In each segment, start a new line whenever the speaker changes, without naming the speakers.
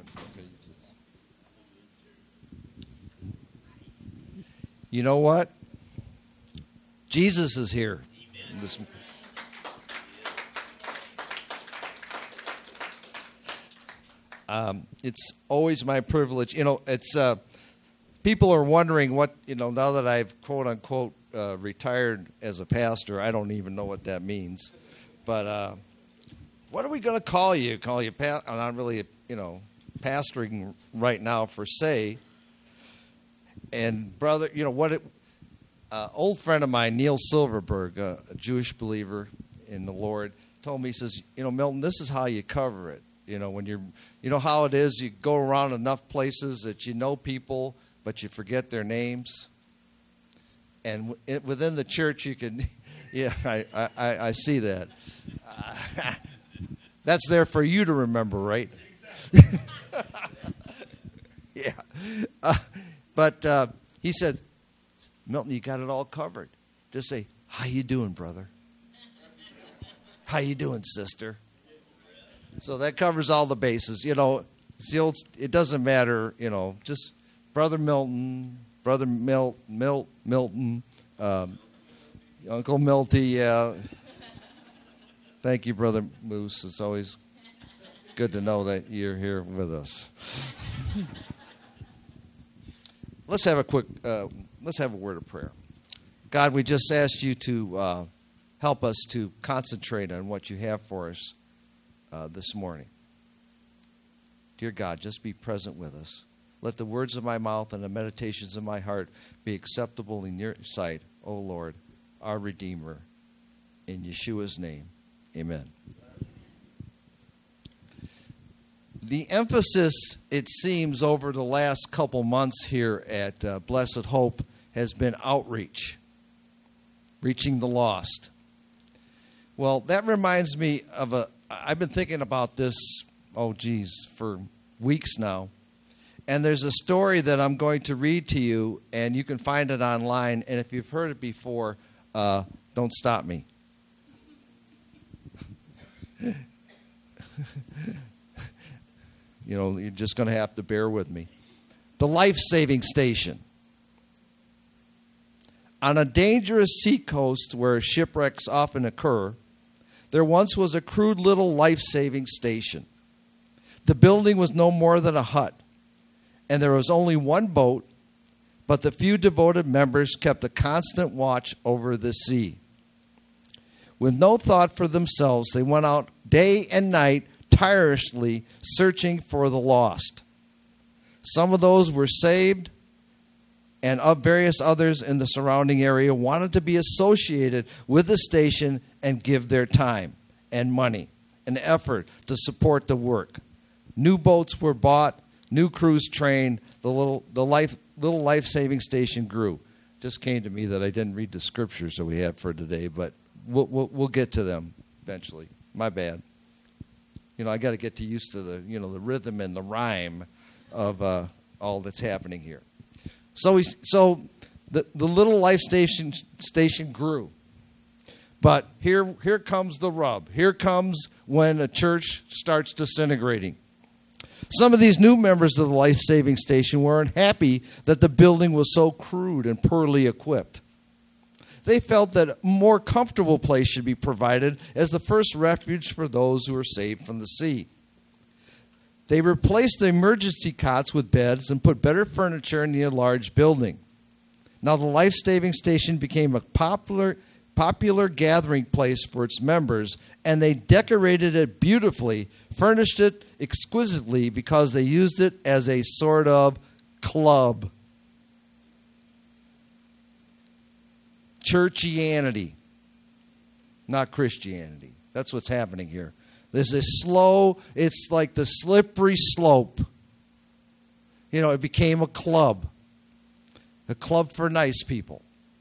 You know what? Jesus is here. It's always my privilege. It's people are wondering what, now that I've quote unquote retired as a pastor. I don't even know what that means, but what are we going to call you? Call you I'm not really, pastoring right now per se. And brother, old friend of mine, Neil Silverberg, a Jewish believer in the Lord, told me, he says, Milton, this is how you cover it. When you're, how it is, you go around enough places that you know people, but you forget their names. And within the church, you can, yeah, I see that. That's there for you to remember, right? Yeah. But he said, Milton, you got it all covered. Just say, how you doing, brother? How you doing, sister? So that covers all the bases. It's the old, it doesn't matter, just Brother Milton, Brother Milton, Uncle Milty, yeah. Thank you, Brother Moose. It's always good to know that you're here with us. Let's have a word of prayer. God, we just asked you to help us to concentrate on what you have for us this morning. Dear God, just be present with us. Let the words of my mouth and the meditations of my heart be acceptable in your sight, O Lord, our Redeemer. In Yeshua's name, amen. The emphasis, it seems, over the last couple months here at Blessed Hope has been outreach, reaching the lost. Well, that reminds me of I've been thinking about this, for weeks now. And there's a story that I'm going to read to you, and you can find it online. And if you've heard it before, don't stop me. You're just going to have to bear with me. The life-saving station. On a dangerous seacoast where shipwrecks often occur, there once was a crude little life-saving station. The building was no more than a hut, and there was only one boat, but the few devoted members kept a constant watch over the sea. With no thought for themselves, they went out day and night, tirelessly searching for the lost. Some of those were saved, and of various others in the surrounding area wanted to be associated with the station and give their time and money and effort to support the work. New boats were bought, new crews trained, the little life-saving station grew. Just came to me that I didn't read the scriptures that we have for today, but we'll get to them eventually. My bad. I got to get used to the the rhythm and the rhyme of all that's happening here. So the little life station grew. But here comes the rub. Here comes when a church starts disintegrating. Some of these new members of the life-saving station were unhappy that the building was so crude and poorly equipped. They felt that a more comfortable place should be provided as the first refuge for those who were saved from the sea. They replaced the emergency cots with beds and put better furniture in the enlarged building. Now the life-saving station became a popular gathering place for its members, and they decorated it beautifully, furnished it exquisitely because they used it as a sort of club. Churchianity, not Christianity. That's what's happening here. There's a it's like the slippery slope. It became a club for nice people.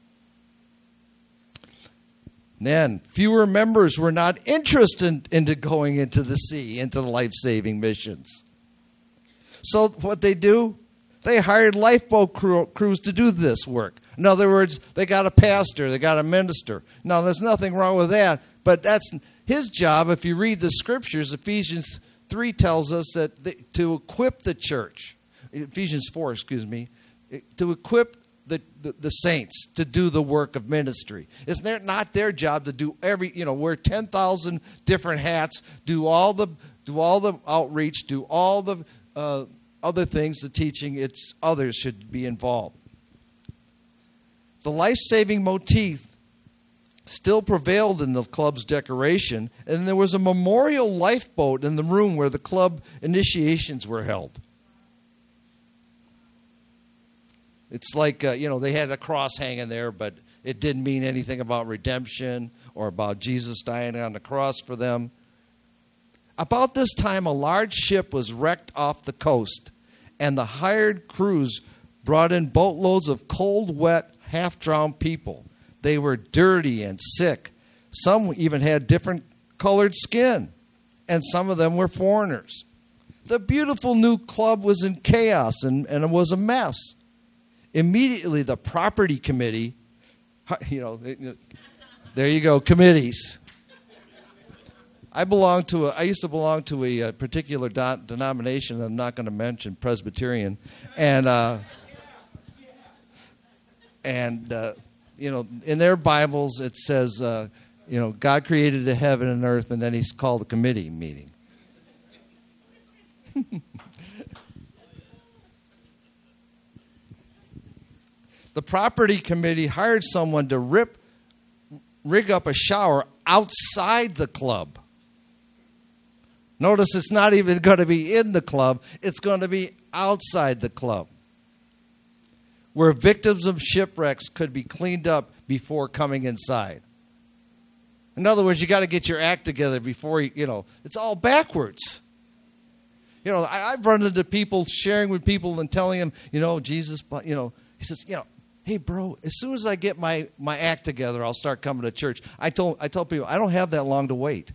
Then, fewer members were not interested into going into the sea, into the life-saving missions. So what they do, they hired lifeboat crews to do this work. In other words, they got a pastor, they got a minister. Now, there's nothing wrong with that, but that's his job. If you read the scriptures, Ephesians 3 tells us that to equip the church, Ephesians 4, to equip the saints to do the work of ministry. It's not their job to do wear 10,000 different hats, do all the outreach, do all the other things, the teaching. It's others should be involved. The life-saving motif still prevailed in the club's decoration, and there was a memorial lifeboat in the room where the club initiations were held. It's like, they had a cross hanging there, but it didn't mean anything about redemption or about Jesus dying on the cross for them. About this time, a large ship was wrecked off the coast, and the hired crews brought in boatloads of cold, wet, half-drowned people. They were dirty and sick. Some even had different colored skin, and some of them were foreigners. The beautiful new club was in chaos, and it was a mess. Immediately, the property committee, there you go, committees. I used to belong to a particular denomination. I'm not going to mention, Presbyterian, and in their Bibles it says, God created the heaven and earth, and then He's called a committee meeting. The property committee hired someone to rig up a shower outside the club. Notice it's not even going to be in the club. It's going to be outside the club, where victims of shipwrecks could be cleaned up before coming inside. In other words, you got to get your act together before it's all backwards. I've run into people sharing with people and telling them, Jesus, he says, hey, bro, as soon as I get my act together, I'll start coming to church. I tell people, I don't have that long to wait.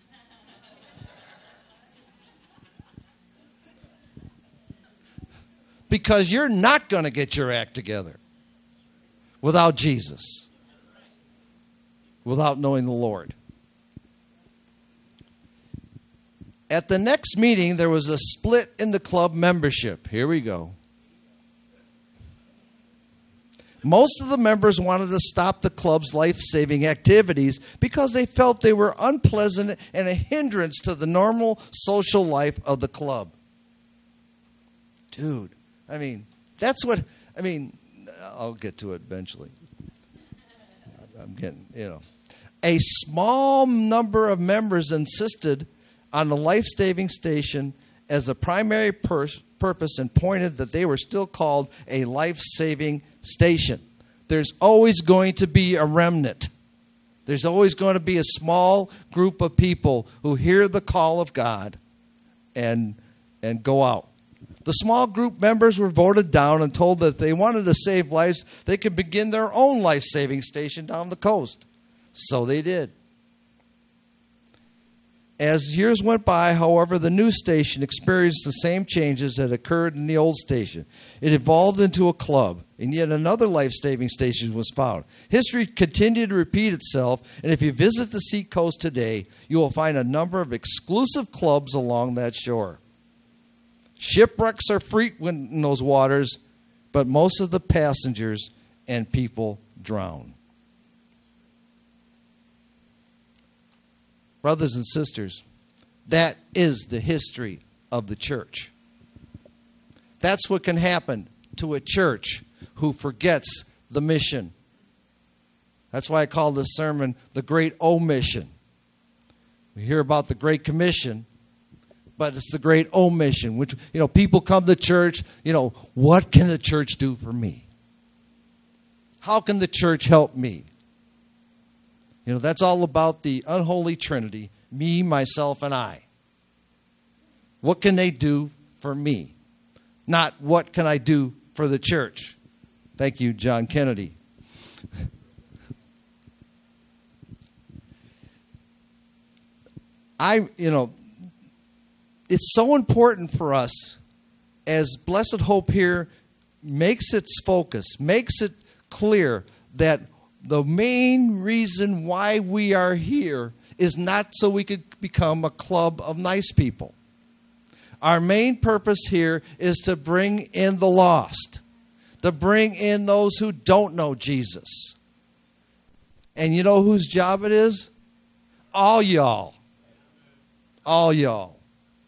Because you're not going to get your act together without Jesus, without knowing the Lord. At the next meeting, there was a split in the club membership. Here we go. Most of the members wanted to stop the club's life-saving activities because they felt they were unpleasant and a hindrance to the normal social life of the club. Dude, I'll get to it eventually. I'm getting, A small number of members insisted on the life-saving station as a primary purpose and pointed that they were still called a life-saving station. There's always going to be a remnant. There's always going to be a small group of people who hear the call of God and go out. The small group members were voted down and told that if they wanted to save lives, they could begin their own life-saving station down the coast. So they did. As years went by, however, the new station experienced the same changes that occurred in the old station. It evolved into a club, and yet another life-saving station was found. History continued to repeat itself, and if you visit the seacoast today, you will find a number of exclusive clubs along that shore. Shipwrecks are frequent in those waters, but most of the passengers and people drown. Brothers and sisters, that is the history of the church. That's what can happen to a church who forgets the mission. That's why I call this sermon the Great Omission. We hear about the Great Commission, but it's the Great Omission, which, people come to church, what can the church do for me? How can the church help me? That's all about the unholy Trinity, me, myself, and I. What can they do for me? Not what can I do for the church? Thank you, John Kennedy. It's so important for us, as Blessed Hope here makes its focus, makes it clear that the main reason why we are here is not so we could become a club of nice people. Our main purpose here is to bring in the lost, to bring in those who don't know Jesus. And you know whose job it is? All y'all. All y'all.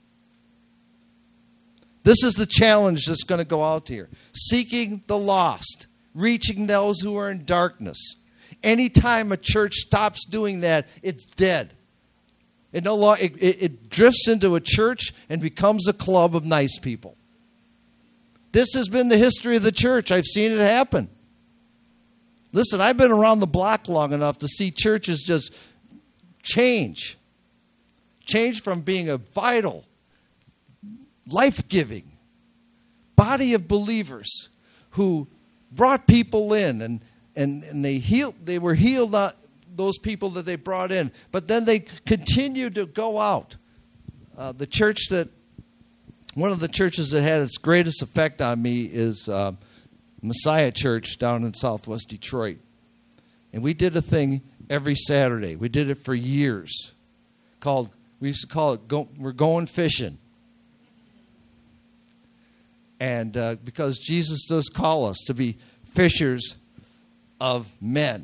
This is the challenge that's going to go out here. Seeking the lost. Reaching those who are in darkness. Anytime a church stops doing that, it's dead. It drifts into a church and becomes a club of nice people. This has been the history of the church. I've seen it happen. Listen, I've been around the block long enough to see churches just change. Change from being a vital, life-giving body of believers who brought people in and they were healed, those people that they brought in. But then they continued to go out. One of the churches that had its greatest effect on me is Messiah Church down in Southwest Detroit. And we did a thing every Saturday. We did it for years. We used to call it We're Going Fishing. And because Jesus does call us to be fishers of men.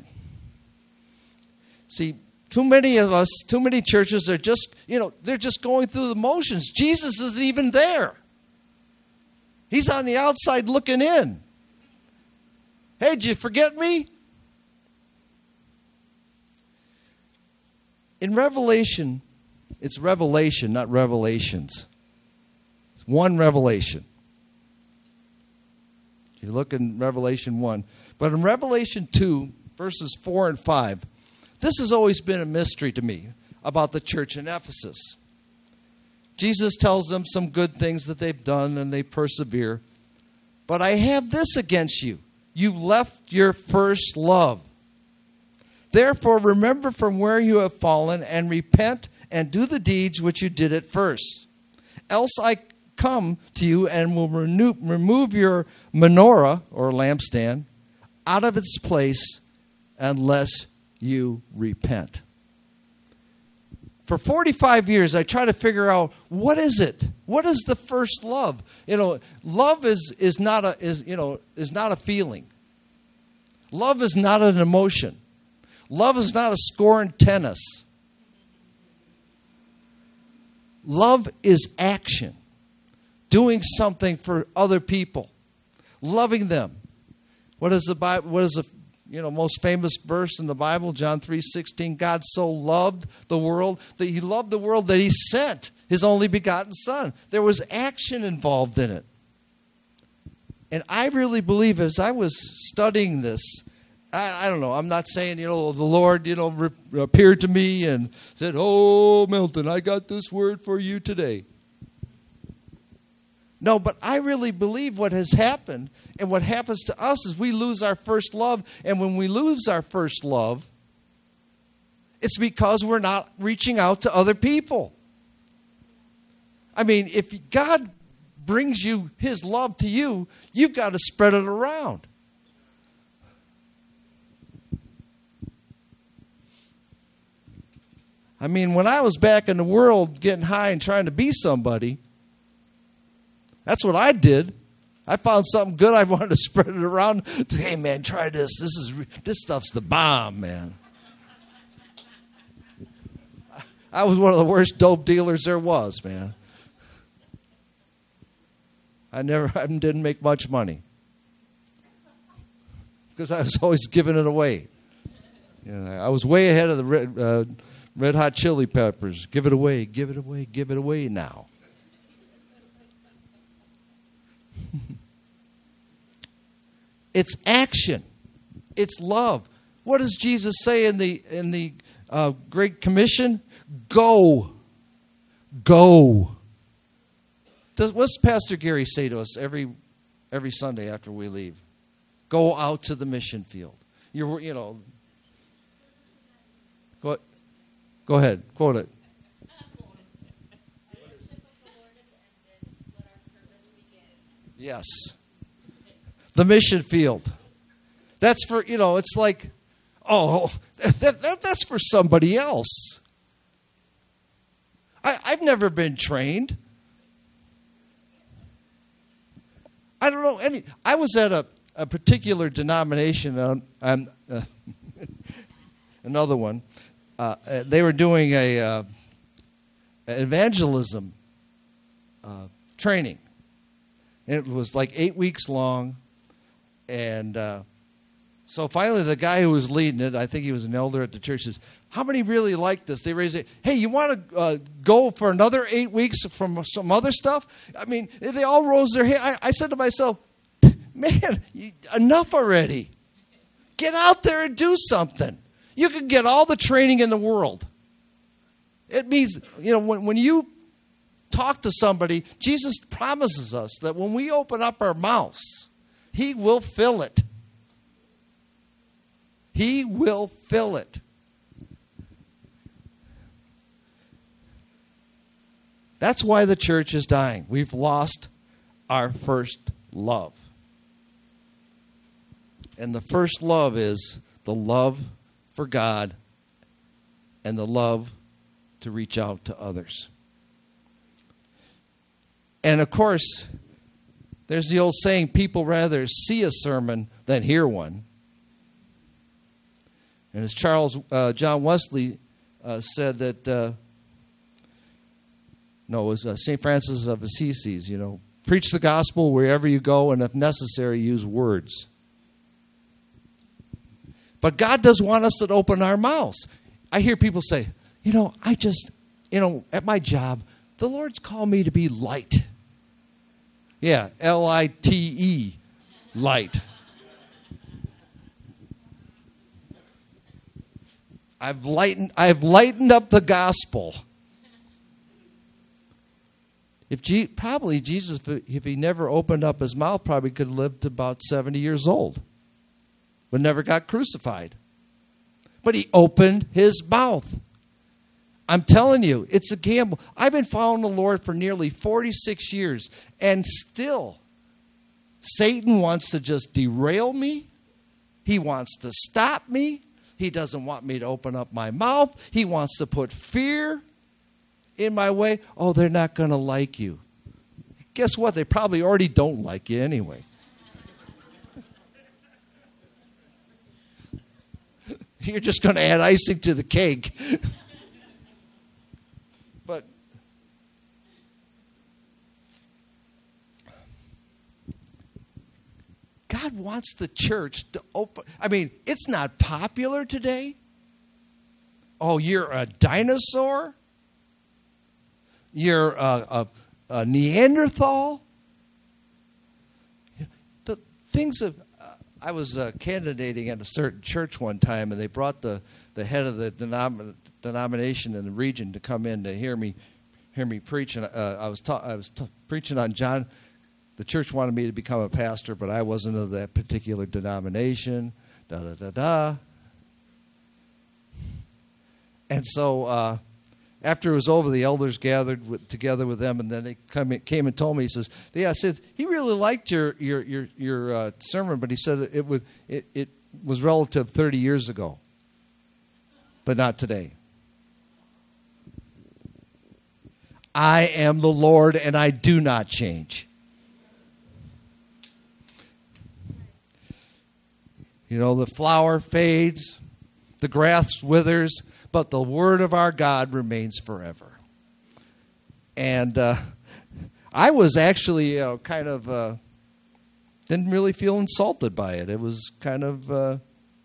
See, too many of us, too many churches are just, they're just going through the motions. Jesus isn't even there. He's on the outside looking in. Hey, did you forget me? In Revelation, it's revelation, not revelations. It's one revelation. You look in Revelation 1. But in Revelation 2, verses 4 and 5, this has always been a mystery to me about the church in Ephesus. Jesus tells them some good things that they've done and they persevere. But I have this against you. You left your first love. Therefore, remember from where you have fallen and repent and do the deeds which you did at first. Else I come to you and will remove your menorah or lampstand out of its place unless you repent. For 45 years, I try to figure out, what is it? What is the first love? Love is not a feeling. Love is not an emotion. Love is not a score in tennis. Love is action. Doing something for other people. Loving them. What is the Bible? What is the most famous verse in the Bible? John 3:16. God so loved the world that he loved the world that he sent his only begotten Son. There was action involved in it. And I really believe, as I was studying this, I don't know, I'm not saying, the Lord, appeared to me and said, "Oh, Milton, I got this word for you today." No, but I really believe what has happened and what happens to us is we lose our first love. And when we lose our first love, it's because we're not reaching out to other people. I mean, if God brings you his love to you, you've got to spread it around. I mean, when I was back in the world getting high and trying to be somebody, that's what I did. I found something good. I wanted to spread it around. Hey, man, try this. This stuff's the bomb, man. I was one of the worst dope dealers there was, man. I didn't make much money because I was always giving it away. I was way ahead of the Red Hot Chili Peppers. Give it away, give it away, give it away now. It's action. It's love. What does Jesus say in the Great Commission? Go. Go. What's Pastor Gary say to us every Sunday after we leave? Go out to the mission field. Go ahead. Quote it. Yes. The mission field. That's for, it's like, that's for somebody else. I've never been trained. I don't know any. I was at a particular denomination. Another one. They were doing a evangelism training. And it was like 8 weeks long. And so finally the guy who was leading it, I think he was an elder at the church, says, how many really like this? They raised it. Hey, you want to go for another 8 weeks from some other stuff? I mean, they all rose their hand. I said to myself, man, enough already. Get out there and do something. You can get all the training in the world. It means, when you talk to somebody, Jesus promises us that when we open up our mouths, He will fill it. He will fill it. That's why the church is dying. We've lost our first love. And the first love is the love for God and the love to reach out to others. And of course, there's the old saying, people rather see a sermon than hear one. And as John Wesley said that, it was St. Francis of Assisi, preach the gospel wherever you go, and if necessary, use words. But God does want us to open our mouths. I hear people say, at my job, the Lord's called me to be light. Yeah, L-I-T-E, light. I've lightened up the gospel. Probably Jesus, if he never opened up his mouth, probably could have lived to about 70 years old, but never got crucified. But he opened his mouth. I'm telling you, it's a gamble. I've been following the Lord for nearly 46 years, and still, Satan wants to just derail me. He wants to stop me. He doesn't want me to open up my mouth. He wants to put fear in my way. Oh, they're not going to like you. Guess what? They probably already don't like you anyway. You're just going to add icing to the cake. But God wants the church to open. I mean, it's not popular today. Oh, you're a dinosaur? You're a Neanderthal? The things of... I was candidating at a certain church one time, and they brought the head of the denomination in the region to come in to hear me preach. And I was preaching on John. The church wanted me to become a pastor, but I wasn't of that particular denomination. And so after it was over, the elders gathered together with them, and then they came and told me. He says, "Yeah," I said, he really liked your sermon, but he said it was relative 30 years ago, but not today. I am the Lord, and I do not change. The flower fades, the grass withers, but the word of our God remains forever. And I was actually kind of didn't really feel insulted by it. It was kind of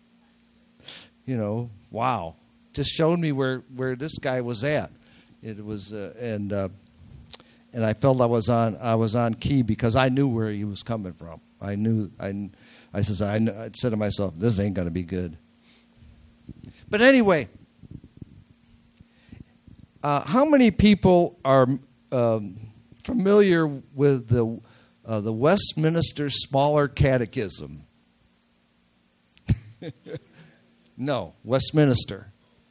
wow, just showed me where this guy was at. It was and I felt I was on key because I knew where he was coming from. I said to myself, this ain't going to be good. But anyway, how many people are familiar with the Westminster Smaller Catechism? No, Westminster.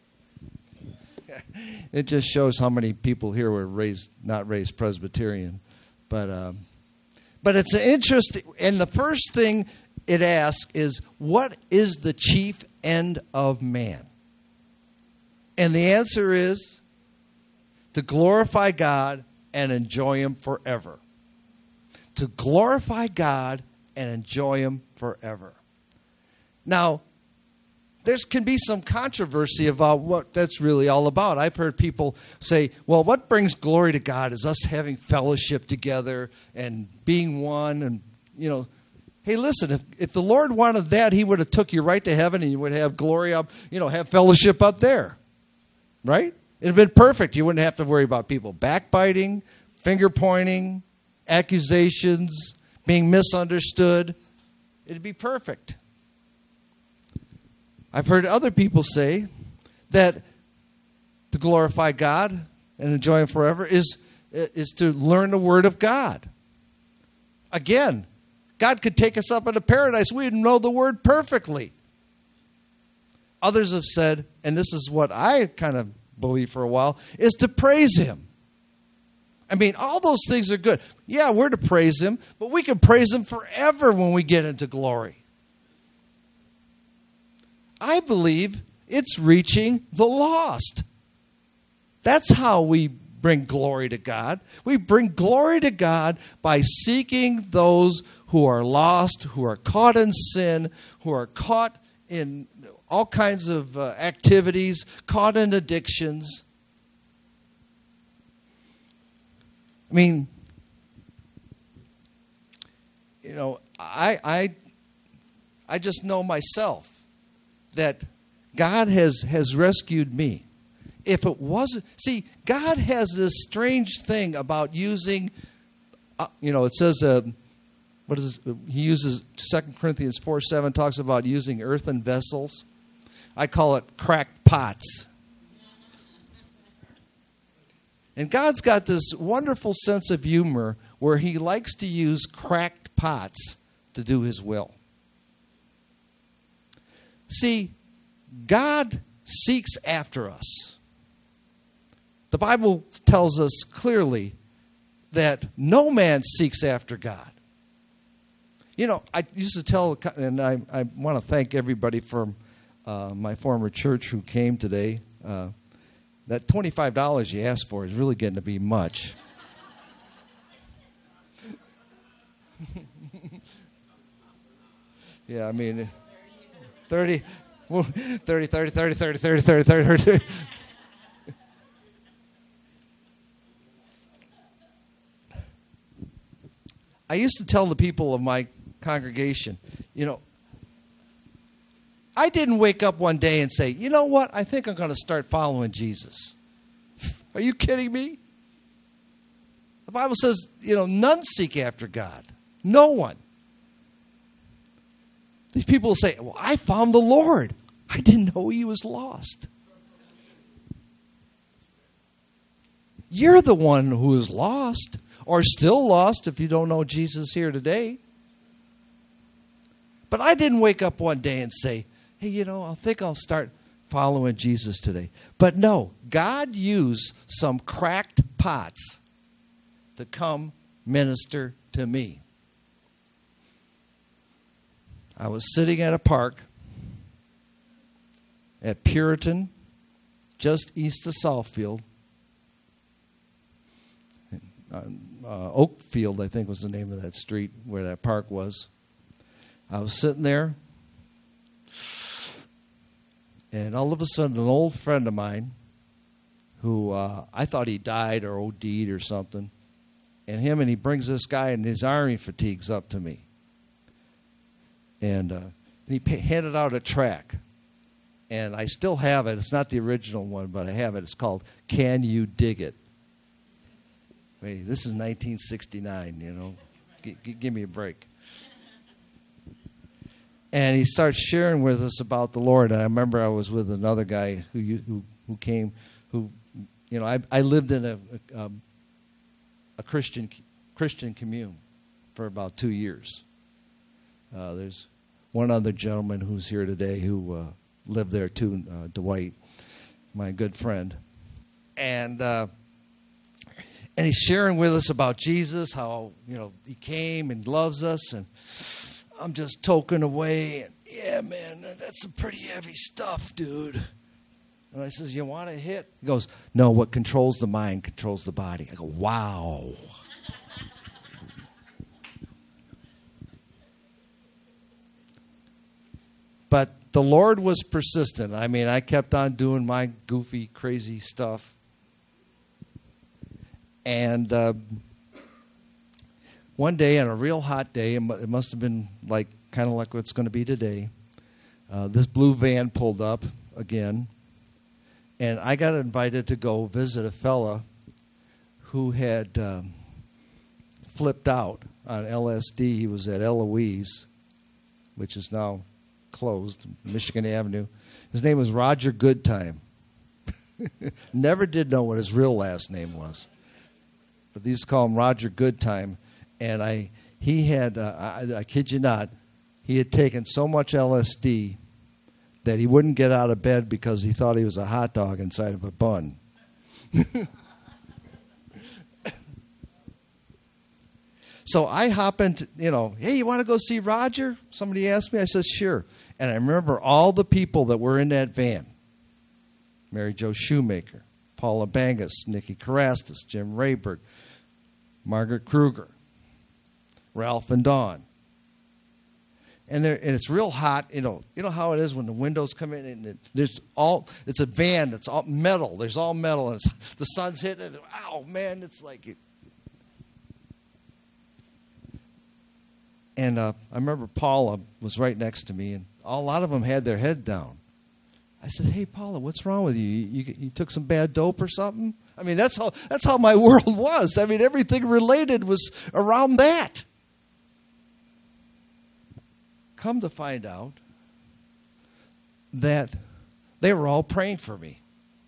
It just shows how many people here were not raised Presbyterian, but it's an interesting. And the first thing it asks is, what is the chief end of man? And the answer is to glorify God and enjoy Him forever. to glorify God and enjoy Him forever. Now, there can be some controversy about what that's really all about. I've heard people say, well, what brings glory to God is us having fellowship together and being one. And, hey, listen, if the Lord wanted that, He would have took you right to heaven and you would have glory up, have fellowship up there. Right? It would have been perfect. You wouldn't have to worry about people backbiting, finger pointing, accusations, being misunderstood. It would be perfect. I've heard other people say that to glorify God and enjoy Him forever is to learn the Word of God. Again, God could take us up into paradise. We'd know the Word perfectly. Others have said, and this is what I kind of believe for a while, is to praise Him. I mean, all those things are good. Yeah, we're to praise Him, but we can praise Him forever when we get into glory. I believe it's reaching the lost. That's how we bring glory to God. We bring glory to God by seeking those who are lost, who are caught in sin, who are caught in all kinds of activities, caught in addictions. I mean, I just know myself that God has rescued me. If it wasn't, see, God has this strange thing about using, it says, he uses 2 Corinthians 4:7 talks about using earthen vessels. I call it cracked pots. And God's got this wonderful sense of humor where He likes to use cracked pots to do His will. See, God seeks after us. The Bible tells us clearly that no man seeks after God. I used to tell, and I want to thank everybody from my former church who came today. That $25 you asked for is really getting to be much. Yeah, I mean, 30. Well, 30. I used to tell the people of my congregation, I didn't wake up one day and say, you know what, I think I'm going to start following Jesus. Are you kidding me? The Bible says, none seek after God. No one. These people will say, well, I found the Lord. I didn't know He was lost. You're the one who is lost, or still lost if you don't know Jesus here today. But I didn't wake up one day and say, hey, I think I'll start following Jesus today. But no, God used some cracked pots to come minister to me. I was sitting at a park at Puritan, just east of Southfield. Oakfield, I think, was the name of that street where that park was. I was sitting there, and all of a sudden, an old friend of mine, who I thought he died or OD'd or something, and he brings this guy in his army fatigues up to me. And he handed out a tract. And I still have it. It's not the original one, but I have it. It's called Can You Dig It? Wait, this is 1969, Give me a break. And he starts sharing with us about the Lord. And I remember I was with another guy who came, I lived in a Christian commune for about 2 years. There's one other gentleman who's here today who lived there too, Dwight, my good friend. And he's sharing with us about Jesus, how, He came and loves us. And I'm just toking away. And, yeah, man, that's some pretty heavy stuff, dude. And I says, you want a hit? He goes, no, what controls the mind controls the body. I go, wow. But the Lord was persistent. I mean, I kept on doing my goofy, crazy stuff. And one day, on a real hot day, it must have been kind of like what's going to be today, this blue van pulled up again. And I got invited to go visit a fella who had flipped out on LSD. He was at Eloise, which is now closed, Michigan Avenue. His name was Roger Goodtime. Never did know what his real last name was, but they used to call him Roger Goodtime. And I kid you not, he had taken so much LSD that he wouldn't get out of bed because he thought he was a hot dog inside of a bun. So I hop into, hey, you want to go see Roger? Somebody asked me. I said, sure. And I remember all the people that were in that van. Mary Jo Shoemaker, Paula Bangus, Nikki Carastas, Jim Rayberg, Margaret Kruger, Ralph and Dawn. And it's real hot. You know how it is when the windows come in and it's a van. It's all metal. There's all metal, and the sun's hitting it. Ow, man! It's like it. And I remember Paula was right next to me, and a lot of them had their head down. I said, "Hey, Paula, what's wrong with you? You took some bad dope or something?" I mean, that's how my world was. I mean, everything related was around that. Come to find out that they were all praying for me.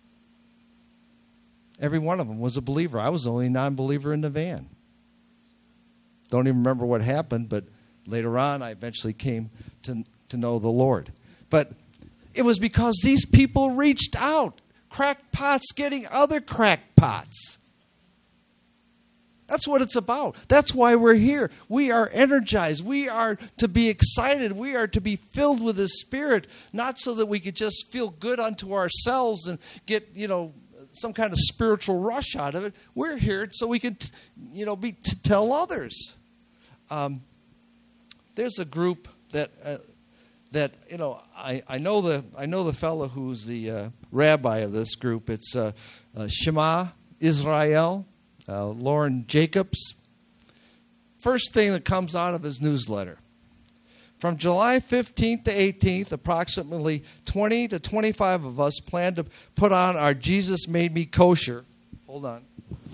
Every one of them was a believer. I was the only non-believer in the van. Don't even remember what happened, but later on I eventually came to know the Lord. But it was because these people reached out. Crackpots getting other crackpots. That's what it's about. That's why we're here. We are energized. We are to be excited. We are to be filled with His Spirit, not so that we could just feel good unto ourselves and get, some kind of spiritual rush out of it. We're here so we can, tell others. There's a group that I know the fellow who's the rabbi of this group. It's Shema Israel. Lauren Jacobs. First thing that comes out of his newsletter. From July 15th to 18th, approximately 20 to 25 of us plan to put on our Jesus Made Me Kosher. Hold on.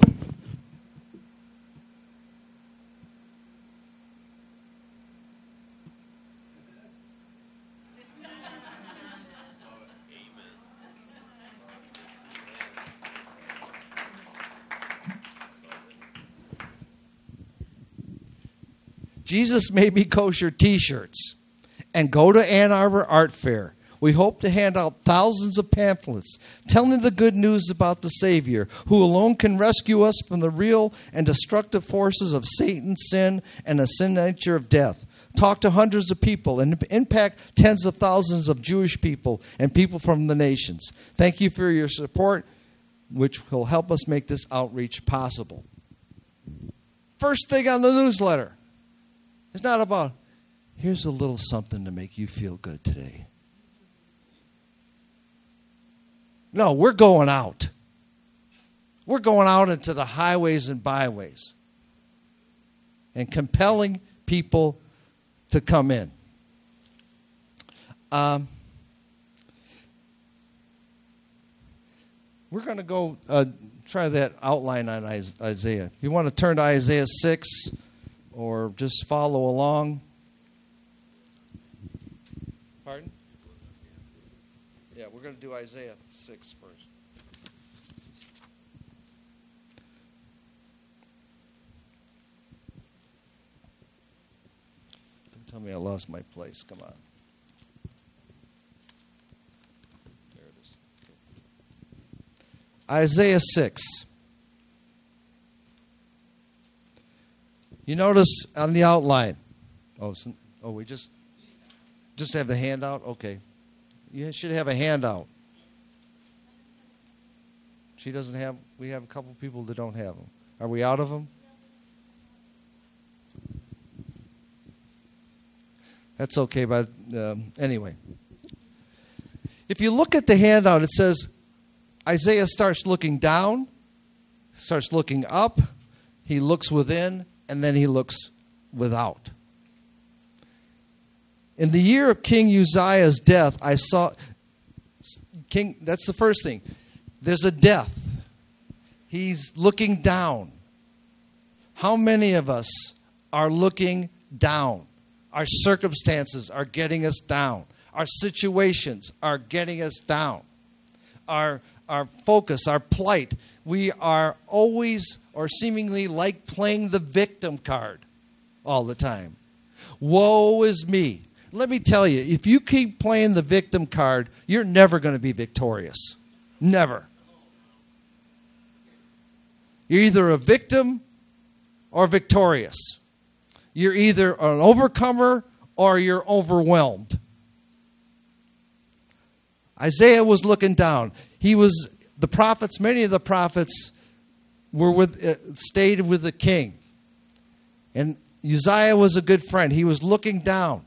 Jesus Made Me Kosher t-shirts and go to Ann Arbor Art Fair. We hope to hand out thousands of pamphlets telling the good news about the Savior, who alone can rescue us from the real and destructive forces of Satan, sin, and the sin nature of death. Talk to hundreds of people and impact tens of thousands of Jewish people and people from the nations. Thank you for your support, which will help us make this outreach possible. First thing on the newsletter. It's not about, here's a little something to make you feel good today. No, we're going out. We're going out into the highways and byways and compelling people to come in. We're going to go try that outline on Isaiah. If you want to turn to Isaiah 6 or just follow along. Pardon? Yeah, we're going to do Isaiah 6 first. Don't tell me I lost my place. Come on. There it is. Okay. Isaiah 6. You notice on the outline. We just have the handout? Okay. You should have a handout. She doesn't have, we have a couple people that don't have them. Are we out of them? That's okay, but anyway. If you look at the handout, it says Isaiah starts looking down, starts looking up, he looks within, and then he looks without. In the year of King Uzziah's death, I saw that's the first thing. There's a death. He's looking down. How many of us are looking down? Our circumstances are getting us down. Our situations are getting us down. Our focus, our plight. We are always or seemingly like playing the victim card all the time. Woe is me. Let me tell you, if you keep playing the victim card, you're never going to be victorious. Never. You're either a victim or victorious. You're either an overcomer or you're overwhelmed. Isaiah was looking down. The prophets, many of the prophets stayed with the king. And Uzziah was a good friend. He was looking down.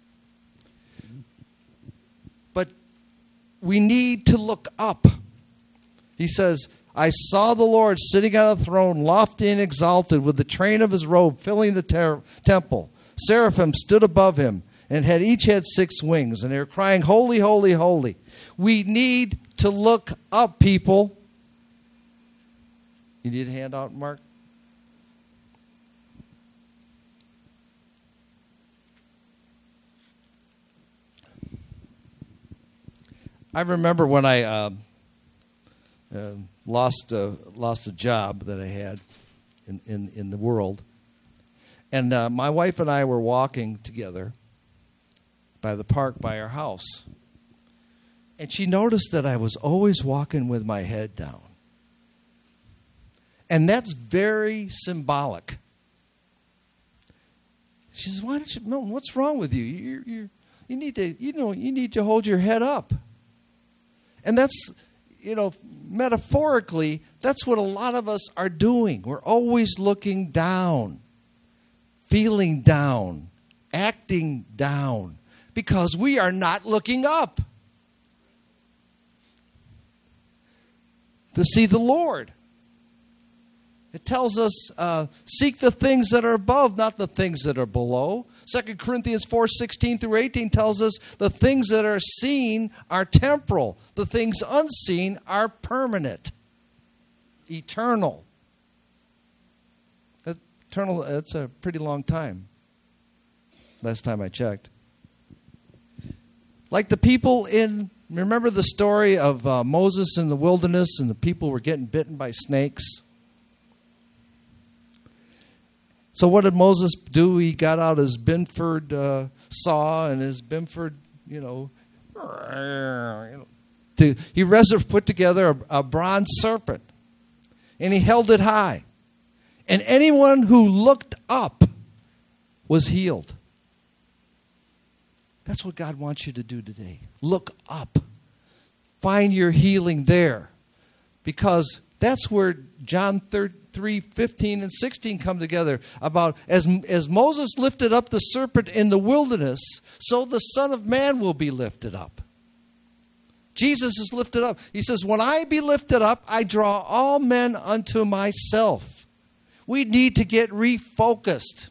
But we need to look up. He says, I saw the Lord sitting on a throne, lofty and exalted, with the train of his robe filling the temple. Seraphim stood above him, and each had 6 wings, and they were crying, Holy, holy, holy. We need to look up, people. You need a handout, Mark? I remember when I lost a job that I had in the world. And my wife and I were walking together by the park by our house. And she noticed that I was always walking with my head down. And that's very symbolic. She says, "Why don't you, Milton, what's wrong with you? You need to hold your head up." And that's, metaphorically, that's what a lot of us are doing. We're always looking down, feeling down, acting down, because we are not looking up to see the Lord. It tells us, seek the things that are above, not the things that are below. 2 Corinthians 4:16 through 18 tells us the things that are seen are temporal. The things unseen are permanent, eternal. Eternal, that's a pretty long time. Last time I checked. Like the people remember the story of Moses in the wilderness and the people were getting bitten by snakes? So what did Moses do? He got out his Binford saw and his Binford, he put together a bronze serpent, and he held it high. And anyone who looked up was healed. That's what God wants you to do today. Look up. Find your healing there. Because that's where John 3:15 and 16 come together about as Moses lifted up the serpent in the wilderness, so the Son of Man will be lifted up. Jesus is lifted up. He says, when I be lifted up, I draw all men unto myself. We need to get refocused.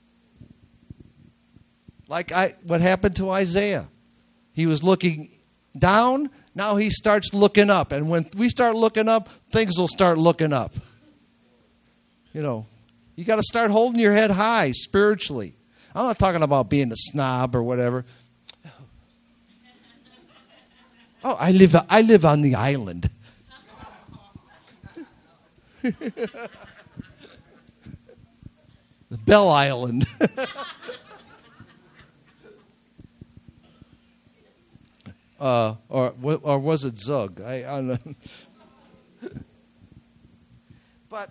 Like what happened to Isaiah. He was looking down, now he starts looking up. And when we start looking up, things will start looking up. You got to start holding your head high spiritually. I'm not talking about being a snob or whatever. Oh, I live on the island. The Bell Island. Or was it Zug? I don't know. But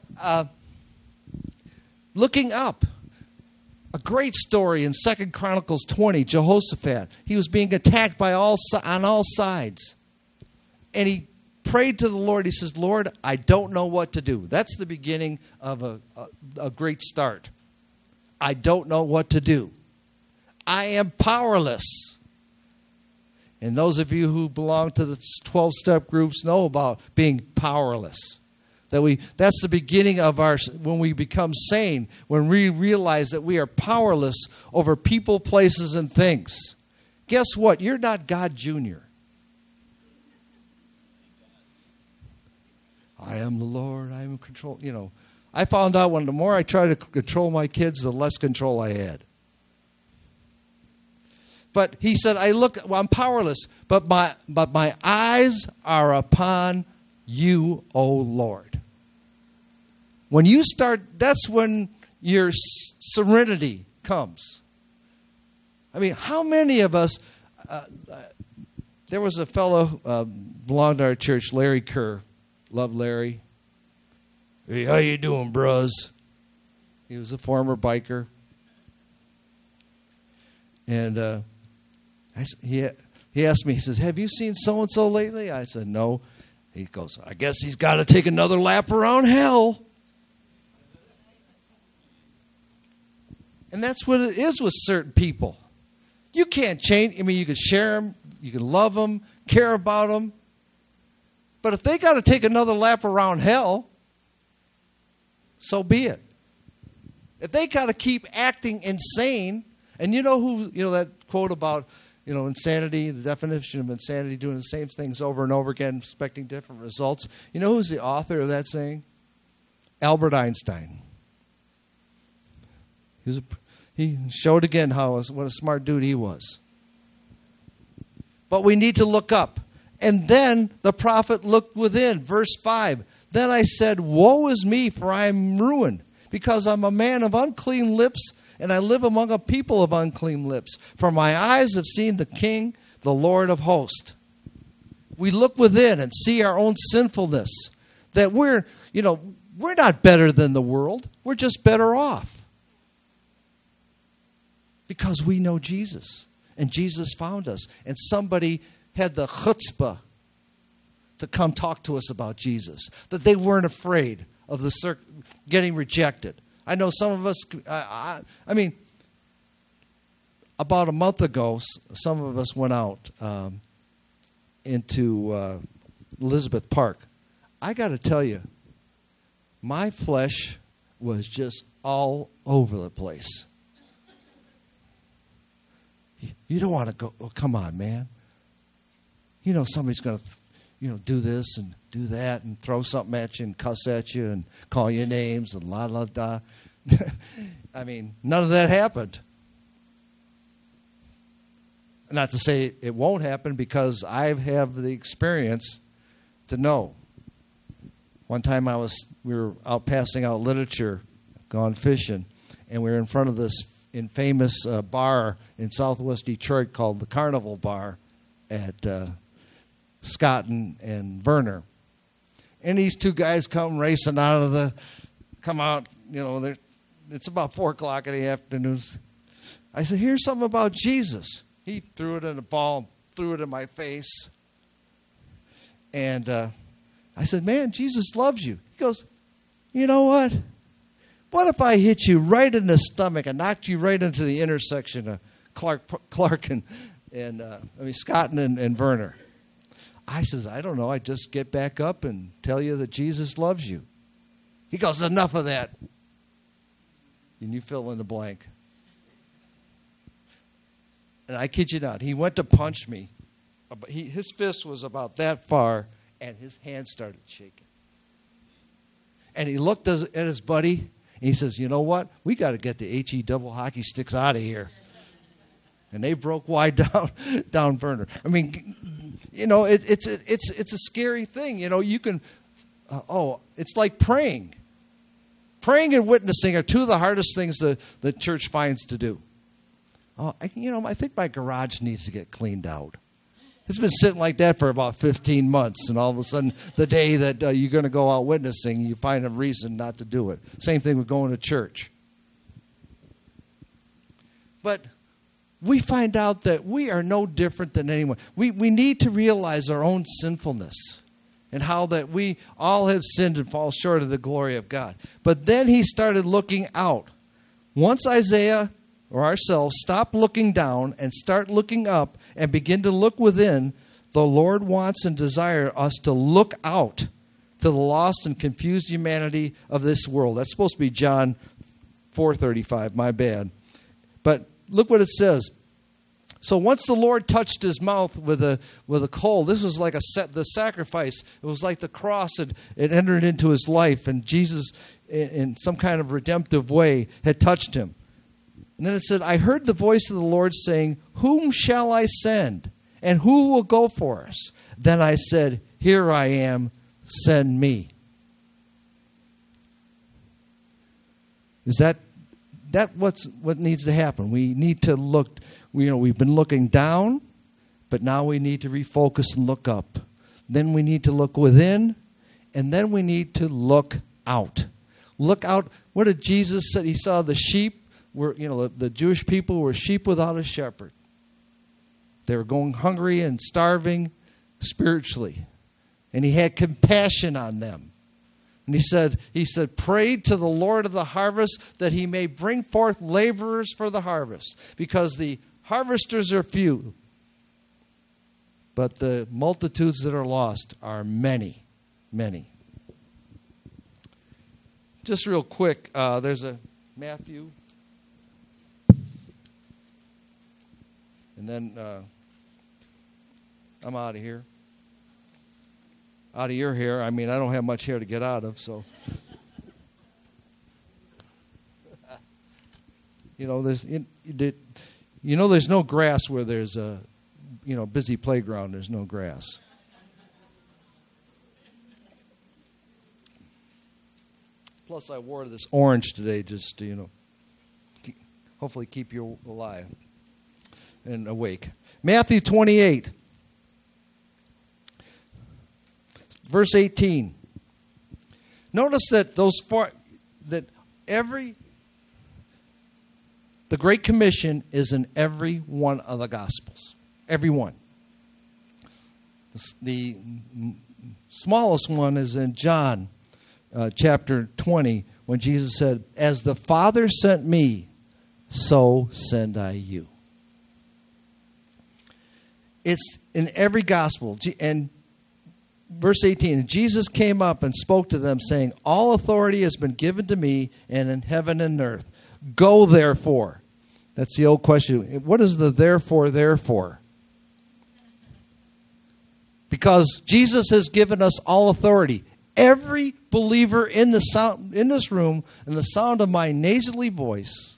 looking up, a great story in 2 Chronicles 20, Jehoshaphat. He was being attacked on all sides. And he prayed to the Lord. He says, Lord, I don't know what to do. That's the beginning of a great start. I don't know what to do. I am powerless. And those of you who belong to the 12-step groups know about being powerless. That's the beginning of when we become sane, when we realize that we are powerless over people, places, and things. Guess what? You're not God Jr. I am the Lord. I am in control. I found out the more I tried to control my kids, the less control I had. But he said, I'm powerless, but my eyes are upon you, O Lord. When you start, that's when your serenity comes. I mean, how many of us, there was a fellow belonged to our church, Larry Kerr. Love Larry. Hey, how you doing, bruz? He was a former biker. And he asked me, he says, have you seen so-and-so lately? I said, no. He goes, I guess he's got to take another lap around hell. And that's what it is with certain people. You can't change. I mean, you can share them, you can love them, care about them. But if they got to take another lap around hell, so be it. If they got to keep acting insane, and that quote about, insanity, the definition of insanity, doing the same things over and over again, expecting different results. You know who's the author of that saying? Albert Einstein. He showed again what a smart dude he was. But we need to look up. And then the prophet looked within. Verse 5. Then I said, woe is me, for I am ruined, because I'm a man of unclean lips, and I live among a people of unclean lips. For my eyes have seen the King, the Lord of hosts. We look within and see our own sinfulness. That we're not better than the world. We're just better off. Because we know Jesus. And Jesus found us. And somebody had the chutzpah to come talk to us about Jesus. That they weren't afraid of getting rejected. I know some of us, I mean, about a month ago, some of us went out into Elizabeth Park. I got to tell you, my flesh was just all over the place. You don't want to go, oh, come on, man. Somebody's going to, do this and do that and throw something at you and cuss at you and call you names and la la da. I mean, none of that happened. Not to say it won't happen, because I have the experience to know. One time we were out passing out literature, gone fishing, and we were in front of this famous bar in Southwest Detroit called the Carnival Bar at Scott and Werner. And these two guys come racing out, it's about 4 o'clock in the afternoon. I said, here's something about Jesus. He threw it in a ball, threw it in my face. And I said, man, Jesus loves you. He goes, you know what? What if I hit you right in the stomach and knocked you right into the intersection of Scott and Werner? I says, I don't know. I just get back up and tell you that Jesus loves you. He goes, enough of that. And you fill in the blank. And I kid you not, he went to punch me. His fist was about that far, and his hand started shaking. And he looked at his buddy, and he says, you know what? We got to get the HE double hockey sticks out of here. And they broke wide down Werner. I mean, it's a scary thing. You can, it's like praying. Praying and witnessing are two of the hardest things the church finds to do. I think my garage needs to get cleaned out. It's been sitting like that for about 15 months, and all of a sudden, the day that you're going to go out witnessing, you find a reason not to do it. Same thing with going to church. But we find out that we are no different than anyone. We need to realize our own sinfulness and how that we all have sinned and fall short of the glory of God. But then he started looking out. Once Isaiah or ourselves stop looking down and start looking up and begin to look within, the Lord wants and desires us to look out to the lost and confused humanity of this world. That's supposed to be John 4:35, my bad. But look what it says. So once the Lord touched his mouth with a coal, this was like the sacrifice. It was like the cross had entered into his life, and Jesus, in some kind of redemptive way, had touched him. And then it said, I heard the voice of the Lord saying, whom shall I send? And who will go for us? Then I said, here I am, send me. Is that what needs to happen? We need to look. We've been looking down, but now we need to refocus and look up. Then we need to look within, and then we need to look out. Look out. What did Jesus say? He saw the sheep the Jewish people were sheep without a shepherd. They were going hungry and starving spiritually, and he had compassion on them. And he said, pray to the Lord of the harvest that he may bring forth laborers for the harvest, because the harvesters are few, but the multitudes that are lost are many, many. Just real quick, there's a Matthew, and then I'm out of here. Out of your hair. I mean, I don't have much hair to get out of, so. There's no grass where there's a, busy playground. There's no grass. Plus, I wore this orange today just to, hopefully keep you alive and awake. Matthew 28. Verse 18. Notice that the Great Commission is in every one of the Gospels. Every one. The smallest one is in John chapter 20, when Jesus said, as the Father sent me, so send I you. It's in every Gospel. And verse 18, Jesus came up and spoke to them, saying, all authority has been given to me, and in heaven and earth. Go, therefore. That's the old question. What is the therefore? Because Jesus has given us all authority. Every believer in this room, in the sound of my nasally voice,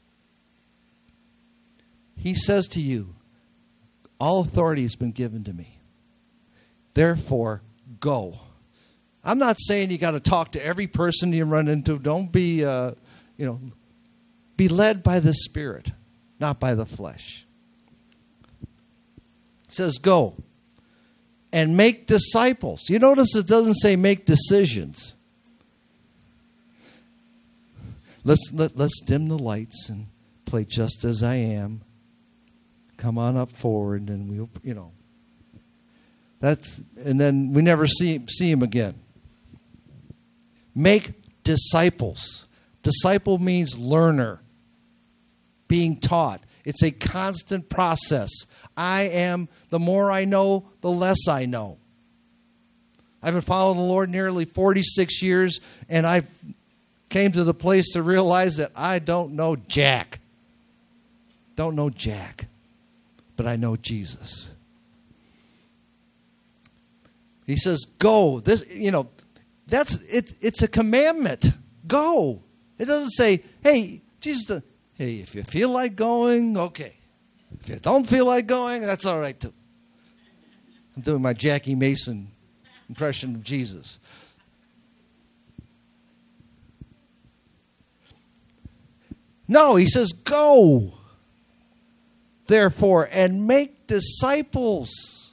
he says to you, all authority has been given to me. Therefore, go. I'm not saying you got to talk to every person you run into. Don't be, be led by the Spirit, not by the flesh. It says, go and make disciples. You notice it doesn't say make decisions. Let's dim the lights and play Just As I Am. Come on up forward, and we'll, and then we never see him again. Make disciples. Disciple means learner, being taught. It's a constant process. The more I know, the less I know. I've been following the Lord nearly 46 years, and I came to the place to realize that I don't know jack. Don't know jack. But I know Jesus. He says, go. This, that's it. It's a commandment. Go. It doesn't say, hey, Jesus, hey, if you feel like going, okay. If you don't feel like going, that's all right too. I'm doing my Jackie Mason impression of Jesus. No, he says, go. Therefore, and make disciples.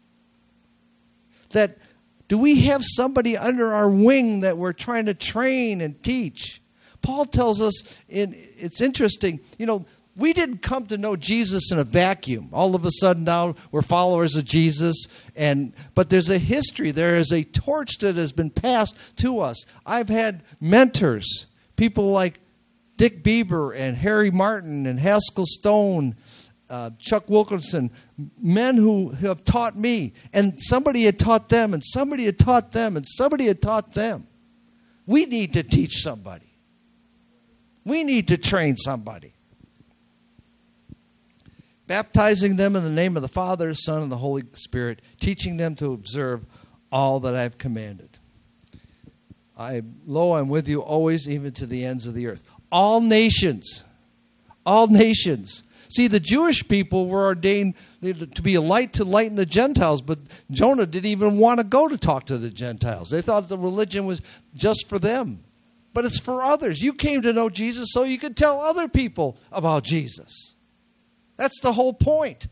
Do we have somebody under our wing that we're trying to train and teach? Paul tells us, it's interesting, we didn't come to know Jesus in a vacuum. All of a sudden now we're followers of Jesus, but there's a history. There is a torch that has been passed to us. I've had mentors, people like Dick Bieber and Harry Martin and Haskell Stone, Chuck Wilkinson, men who have taught me, and somebody had taught them, and somebody had taught them, and somebody had taught them. We need to teach somebody. We need to train somebody. Baptizing them in the name of the Father, Son, and the Holy Spirit, teaching them to observe all that I've commanded. Lo, I'm with you always, even to the ends of the earth. All nations. All nations. See, the Jewish people were ordained to be a light to lighten the Gentiles, but Jonah didn't even want to go to talk to the Gentiles. They thought the religion was just for them. But it's for others. You came to know Jesus so you could tell other people about Jesus. That's the whole point.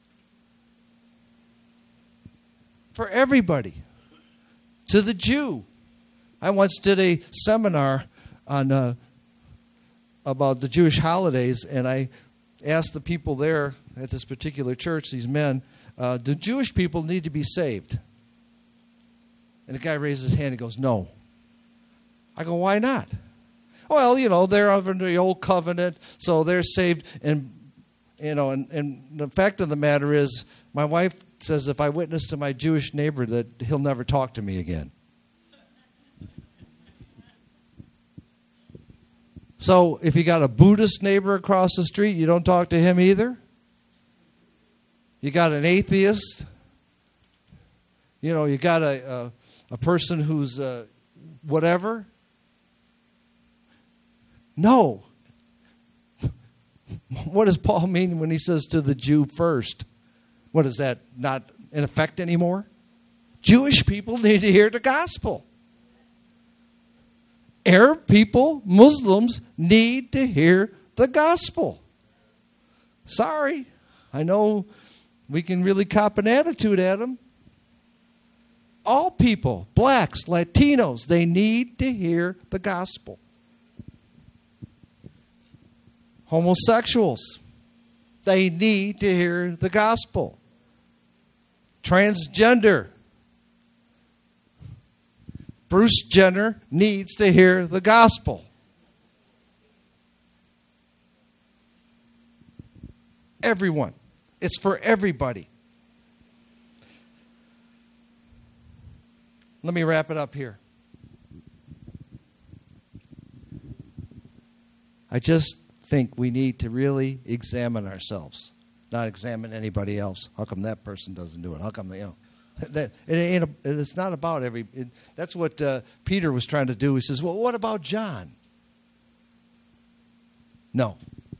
For everybody. To the Jew. I once did a seminar on about the Jewish holidays, and I asked the people there at this particular church, these men, do Jewish people need to be saved? And the guy raises his hand and goes, no. I go, why not? Well, they're under the old covenant, so they're saved. And the fact of the matter is, my wife says if I witness to my Jewish neighbor that he'll never talk to me again. So if you got a Buddhist neighbor across the street, you don't talk to him either? You got an atheist? You got a person who's whatever? No. What does Paul mean when he says to the Jew first? What, is that not in effect anymore? Jewish people need to hear the gospel. Arab people, Muslims, need to hear the gospel. Sorry. I know we can really cop an attitude at them. All people, blacks, Latinos, they need to hear the gospel. Homosexuals, they need to hear the gospel. Transgender, Bruce Jenner needs to hear the gospel. Everyone. It's for everybody. Let me wrap it up here. I just think we need to really examine ourselves, not examine anybody else. How come that person doesn't do it? How come that it's not about that's what Peter was trying to do. He says, well, what about John? No.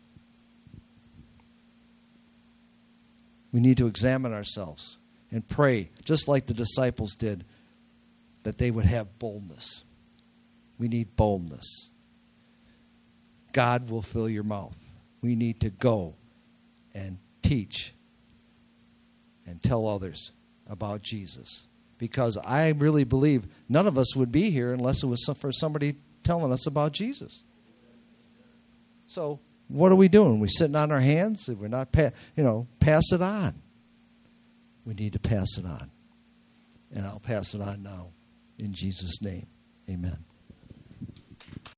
We need to examine ourselves and pray, just like the disciples did, that they would have boldness. We need boldness. God will fill your mouth. We need to go and teach and tell others about Jesus. Because I really believe none of us would be here unless it was for somebody telling us about Jesus. So what are we doing? We're sitting on our hands? We're not, pass it on. We need to pass it on. And I'll pass it on now in Jesus' name. Amen.